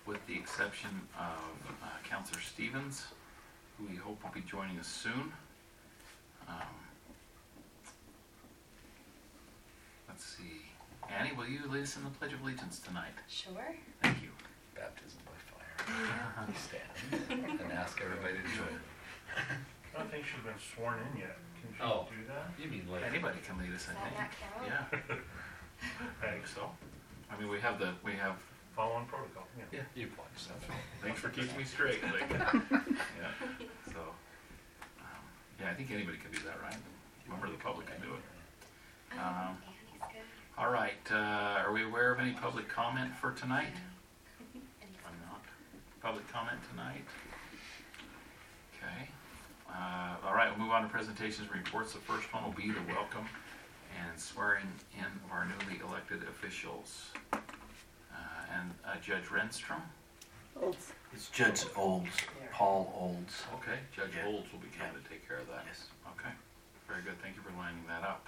with the exception of Councillor Stevens, who we hope will be joining us soon. Let's see. Annie, will you lead us in the Pledge of Allegiance tonight? Sure. Thank you. Baptism by fire. Please stand and ask everybody to join. I don't think she's been sworn in yet. Can she do that? You mean later? Anybody can lead us, I think. Not Carol? Yeah, I think so. I mean, we have Following protocol. Yeah. You point yourself. thanks for keeping me straight. Like, yeah. So, yeah, I think anybody can do that, right? A member of the public can do it. Annie's good. All right. Are we aware of any public comment for tonight? I'm not. Public comment tonight. Okay. All right. We'll move on to presentations and reports. The first one will be the welcome and swearing in of our newly elected officials. Judge Renstrom. It's Judge Olds, Paul Olds. Okay, Judge Yeah. Olds will be coming to take care of that. Yes. Okay, very good. Thank you for lining that up.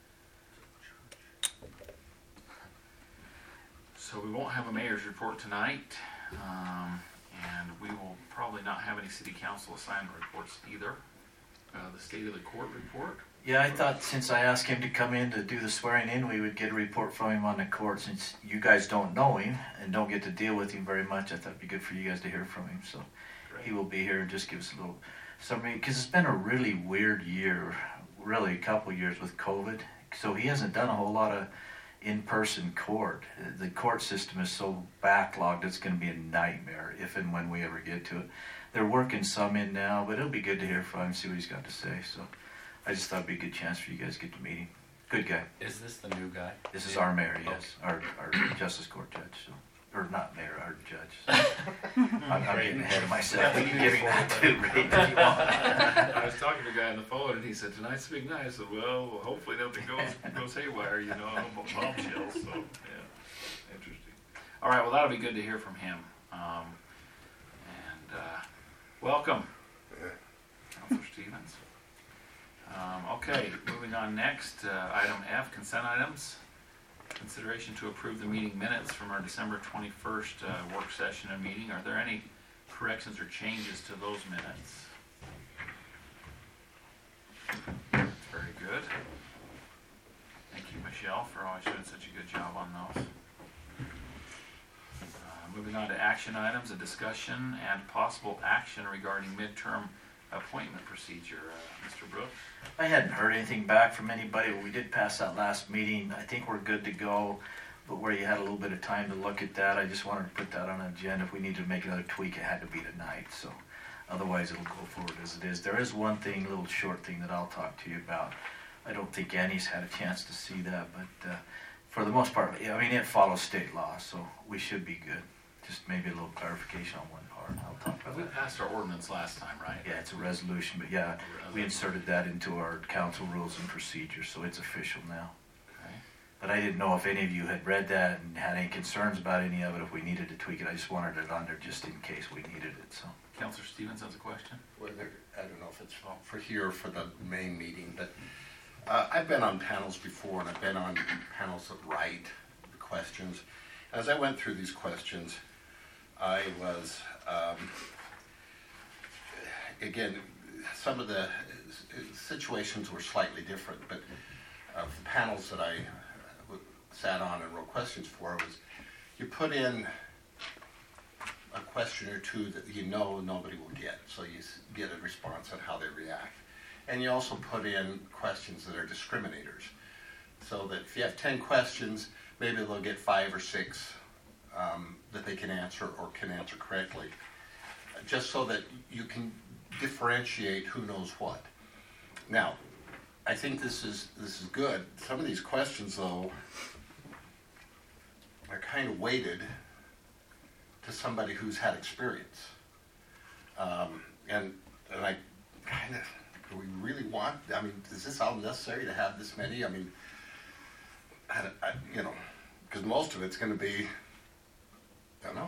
So we won't have a mayor's report tonight, and we will probably not have any city council assignment reports either. The state of the court report. Yeah, I thought since I asked him to come in to do the swearing in, we would get a report from him on the court. Since you guys don't know him and don't get to deal with him very much, I thought it'd be good for you guys to hear from him. So Great. he will be here and just give us a little summary, because it's been a really weird year, really a couple years with COVID. So he hasn't done a whole lot of in-person court. The court system is so backlogged, it's going to be a nightmare if and when we ever get to it. They're working some in now, but it'll be good to hear from him, see what he's got to say. So I just thought it'd be a good chance for you guys to get to meet him. Good guy. Is this the new guy? This is our mayor, yes, our justice court judge. So, or not mayor, our judge. So. I'm getting ahead of myself. You can give me that too, Ray, if you want. I was talking to a guy on the phone, and he said, "Tonight's a big night." I said, "Well, hopefully nothing goes haywire, you know, bombshells." So, yeah, interesting. All right, well, that'll be good to hear from him. Welcome, Councillor Stevens. Okay, moving on next, item F, consent items. Consideration to approve the meeting minutes from our December 21st work session and meeting. Are there any corrections or changes to those minutes? Very good. Thank you, Michelle, for always doing such a good job on those. Moving on to action items, a discussion and possible action regarding midterm appointment procedure. Mr. Brooks? I hadn't heard anything back from anybody, but we did pass that last meeting. I think we're good to go, but where you had a little bit of time to look at that, I just wanted to put that on an agenda. If we need to make another tweak, it had to be tonight, so otherwise it'll go forward as it is. There is one thing, a little short thing that I'll talk to you about. I don't think Annie's had a chance to see that, but for the most part, I mean, it follows state law, so we should be good. Just maybe a little clarification on one part. I'll talk about We that. passed our ordinance last time, right? Yeah, it's a resolution, but yeah, we inserted that into our council rules and procedures, so it's official now. Okay. But I didn't know if any of you had read that and had any concerns about any of it, if we needed to tweak it. I just wanted it on there just in case we needed it, so. Councillor Stevens has a question. Whether, I don't know if it's for here or for the main meeting, but I've been on panels before, and I've been on panels that write the questions. As I went through these questions, I was, again, some of the situations were slightly different, but the panels that I sat on and wrote questions for was, you put in a question or two that you know nobody will get, so you get a response on how they react. And you also put in questions that are discriminators, so that if you have 10 questions, maybe they'll get 5 or 6 that they can answer or can answer correctly, just so that you can differentiate who knows what. Now, I think this is good. Some of these questions, though, are kind of weighted to somebody who's had experience, and I kind of, do we really want? I mean, is this all necessary to have this many? I mean, you know, because most of it's going to be, I don't know.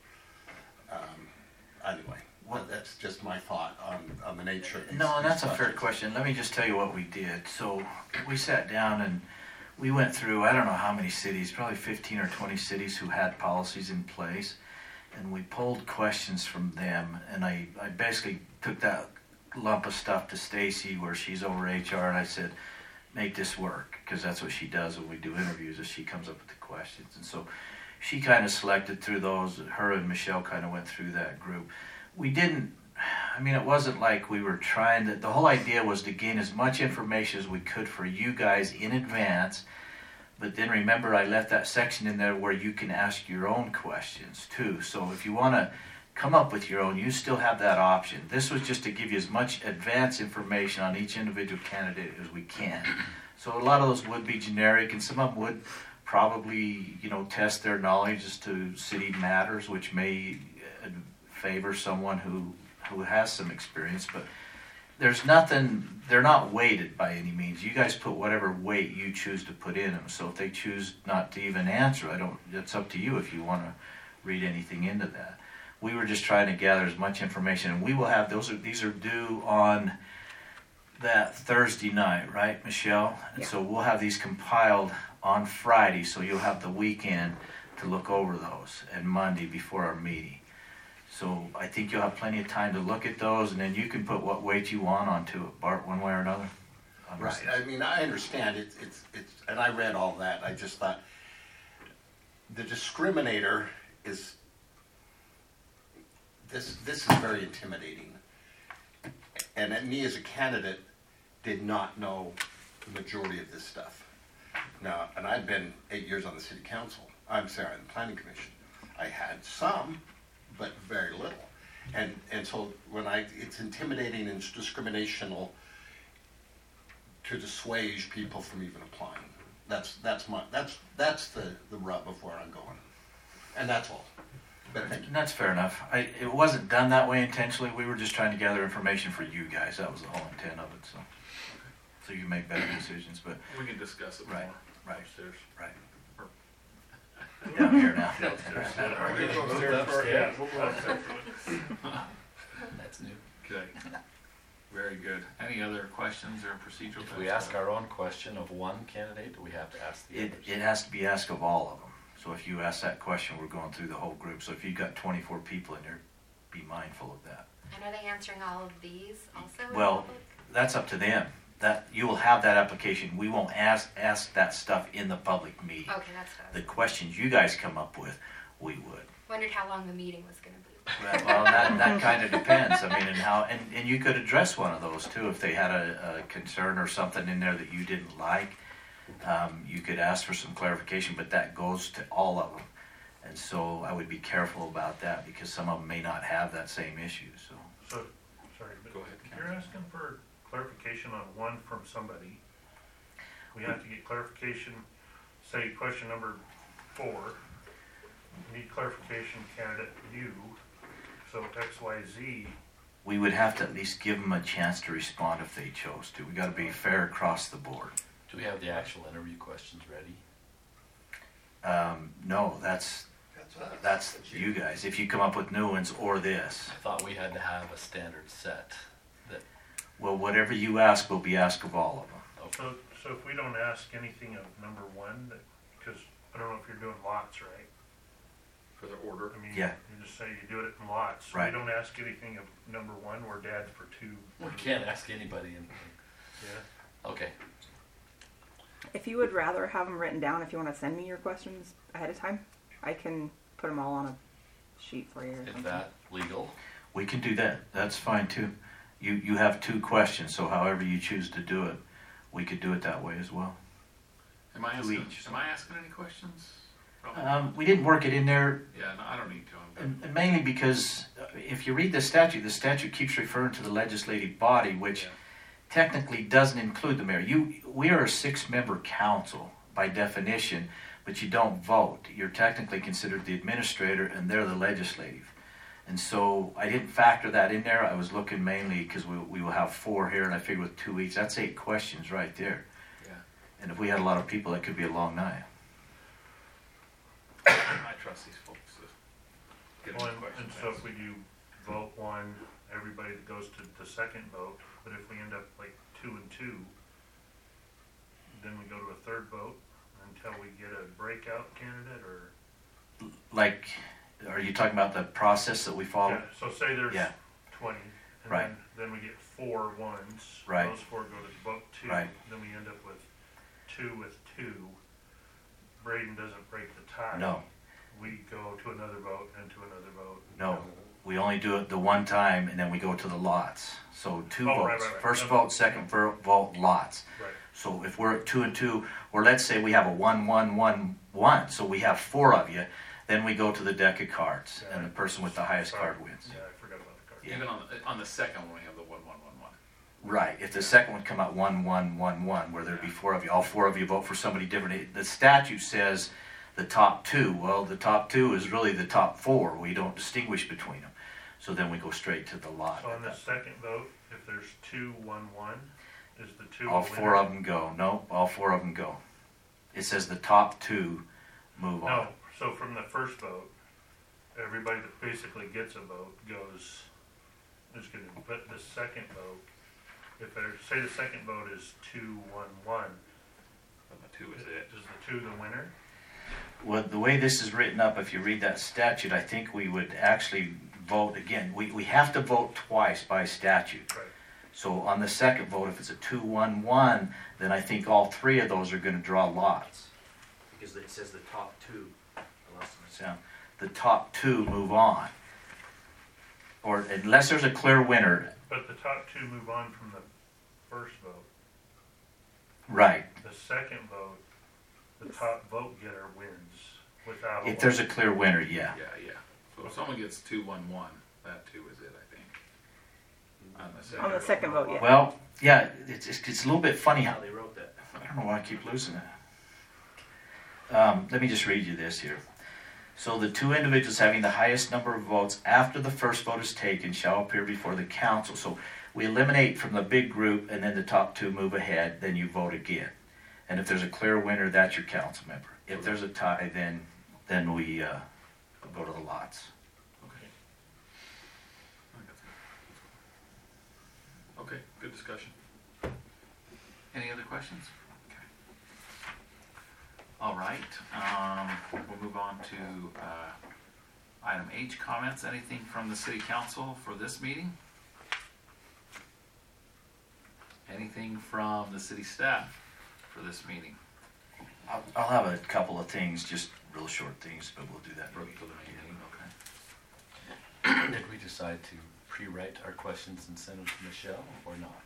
Anyway, well, that's just my thought on the nature of these. No, and that's a fair questions. question. Let me just tell you what we did. So we sat down and we went through, I don't know how many cities, probably 15 or 20 cities who had policies in place. and we pulled questions from them, and I basically took that lump of stuff to Stacy where she's over HR, and I said, make this work, because that's what she does when we do interviews, is she comes up with the questions. And so she kind of selected through those. Her and Michelle kind of went through that group. We didn't, I mean, it wasn't like we were trying to, the whole idea was to gain as much information as we could for you guys in advance. But then remember, I left that section in there where you can ask your own questions too. So if you want to come up with your own, you still have that option. This was just to give you as much advanced information on each individual candidate as we can. So a lot of those would be generic, and some of them would probably, test their knowledge as to city matters, which may favor someone who has some experience. But there's nothing, they're not weighted by any means. You guys put whatever weight you choose to put in them. So if they choose not to even answer, it's up to you if you want to read anything into that. We were just trying to gather as much information, and we will have these are due on that Thursday night, right, Michelle? And so we'll have these compiled on Friday, so you'll have the weekend to look over those, and Monday before our meeting. So I think you'll have plenty of time to look at those, and then you can put what weight you want onto it, Bart, one way or another. Right. I mean, I understand it's, and I read all that. I just thought the discriminator is. This is very intimidating, and me as a candidate did not know the majority of this stuff. Now, and I've been 8 years on the city council. I'm sorry, on the planning commission. I had some, but very little, and so when it's intimidating and it's discriminational to dissuade people from even applying. That's the rub of where I'm going, and that's all. But thank you. And that's fair enough. It wasn't done that way intentionally. We were just trying to gather information for you guys. That was the whole intent of it. So you make better decisions. But We can discuss it Right, more right. upstairs. right. Down here now. Yeah, we'll go upstairs. That's new. Okay. Very good. Any other questions or procedural? If we ask our own question of one candidate, do we have to ask the others? It has to be asked of all of them. So if you ask that question, we're going through the whole group. So if you've got 24 people in there, be mindful of that. And are they answering all of these also? in Well, public? that's up to them. That you will have that application. We won't ask that stuff in the public meeting. Okay, that's what I The was. questions you guys come up with, we would. Wondered how long the meeting was going to be. Well, that kind of depends. I mean, and you could address one of those too if they had a concern or something in there that you didn't like. You could ask for some clarification, but that goes to all of them. And so I would be careful about that because some of them may not have that same issue. So So, sorry, but Go ahead, if you're asking for clarification on one from somebody, we have to get clarification, say question number 4, need clarification candidate you, so X, Y, Z, we would have to at least give them a chance to respond if they chose to. We got to be fair across the board. Do we have the actual interview questions ready? No, that's you guys. If you come up with new ones or this, I thought we had to have a standard set. well, whatever you ask will be asked of all of them. Okay. so if we don't ask anything of number 1, because I don't know if you're doing lots, right? For the order. I mean, Yeah. you just say you do it in lots. Right. We don't ask anything of number 1, we're dads for 2. We can't ask anybody anything. Yeah. Okay. If you would rather have them written down, if you want to send me your questions ahead of time, I can put them all on a sheet for you. Or Is something. that legal? We can do that. That's fine too. You have 2 questions, so however you choose to do it, we could do it that way as well. Am I Two asking? each. Am I asking any questions? Probably. We didn't work it in there, Yeah, no, I don't need to. I'm good. and mainly because if you read the statute keeps referring to the legislative body, which Yeah. technically doesn't include the mayor. We are a 6-member council by definition, but you don't vote. You're technically considered the administrator, and they're the legislative. And so I didn't factor that in there. I was looking mainly because we will have 4 here, and I figured with 2 each, that's 8 questions right there. Yeah. And if we had a lot of people, that could be a long night. I trust these folks to get Well, the and questions so if answered. we do vote 1, everybody that goes to the second vote, but if we end up like 2 and 2, then we go to a third vote until we get a breakout candidate, or Like Are you talking about the process that we follow? Yeah, so say there's Yeah. 20, and Right. then we get 4 ones. Right. Those 4 go to vote 2. Right. Then we end up with 2 with 2. Braden doesn't break the tie. No, We go to another vote and to another vote. no. We only do it the one time and then we go to the lots. So 2 Oh, right, votes. right, right. First Okay. vote, second vote, lots. Right. So if we're at 2 and 2, or let's say we have a 1, 1, 1, 1, so we have 4 of you, then we go to the deck of cards, Yeah. and the person with the highest Sorry. card wins. Yeah, I forgot about the card. Yeah. Even on the second one, we have the 1, 1, 1, 1. Right. If the second one come out 1, 1, 1, 1, where there'd be 4 of you, all 4 of you vote for somebody different. The statute says the top 2. Well, the top 2 is really the top 4. We don't distinguish between them. So then we go straight to the lot. So on the second vote, if there's 2, 1, 1, is the 2 All a 4 winner? of them go. No, all 4 of them go. It says the top 2 move on. No, so from the first vote, everybody that basically gets a vote is gonna, but the second vote, if there's, say the second vote is 2, 1, 1, And the 2 is it. is the 2 the winner? Well, the way this is written up, if you read that statute, I think we would actually vote again. We have to vote twice by statute. Right. So on the second vote, if it's a 2, 1, 1, then I think all 3 of those are going to draw lots. Because it says the top 2. So the top 2 move on. Or unless there's a clear winner. But the top 2 move on from the first vote. Right. The second vote, the top vote getter wins without a If there's a vote. clear winner, yeah. Yeah. So if someone gets 2, 1, 1, that 2 is it, I think. On the second vote, yeah. Well, yeah, it's a little bit funny how they wrote that. I don't know why I keep losing it. Let me just read you this here. So the 2 individuals having the highest number of votes after the first vote is taken shall appear before the council. So we eliminate from the big group, and then the top 2 move ahead, then you vote again. And if there's a clear winner, that's your council member. If there's a tie, then we go to the lots. Okay. Okay, good discussion. Any other questions? Okay. All right, we'll move on to item H, comments. Anything from the city council for this meeting? Anything from the city staff for this meeting? I'll have a couple of things, just real short things, but we'll do that. For the main meeting, okay. Did we decide to pre-write our questions and send them to Michelle or not?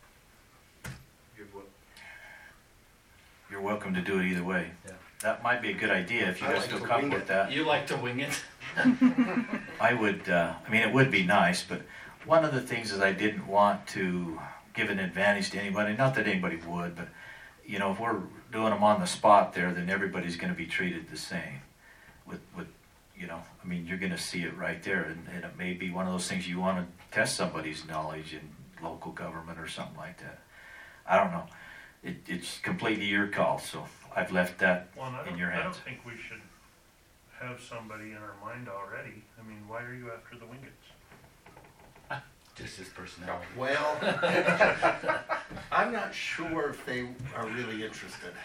You're welcome to do it either way. Yeah. That might be a good idea if you I guys like feel to comfortable wing with that. You like to wing it? I would, I mean, it would be nice, but one of the things is I didn't want to give an advantage to anybody. Not that anybody would, but, you know, if we're doing them on the spot there, then everybody's going to be treated the same. With, you know, I mean, you're going to see it right there, and it may be one of those things you want to test somebody's knowledge in local government or something like that. I don't know. It's completely your call, so I've left that Well, and in your I don't hands. think we should have somebody in our mind already. I mean, why are you after the Wingets? Just his personality. Well, I'm not sure if they are really interested.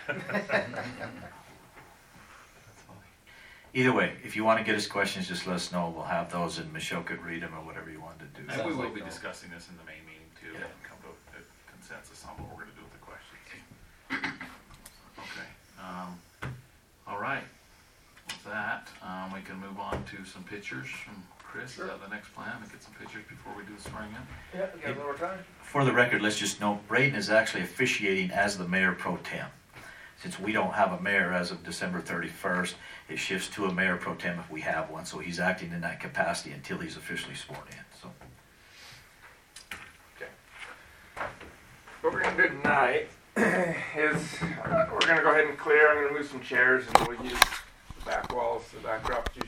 Either way, if you want to get us questions, just let us know. We'll have those, and Michelle could read them or whatever you wanted to do. And we will like be no. discussing this in the main meeting too, Yeah. and come to a consensus on what we're gonna do with the questions. Okay, all right. With that, we can move on to some pictures from Chris. Is that the next plan, to get some pictures before we do the swearing in? Yeah, we got a little more time. For the record, let's just note, Braden is actually officiating as the mayor pro tem. Since we don't have a mayor as of December 31st, it shifts to a mayor pro tem if we have one. So he's acting in that capacity until he's officially sworn in. So What we're gonna do tonight is we're gonna go ahead and clear. I'm gonna move some chairs and we'll use the back walls, the backdrop.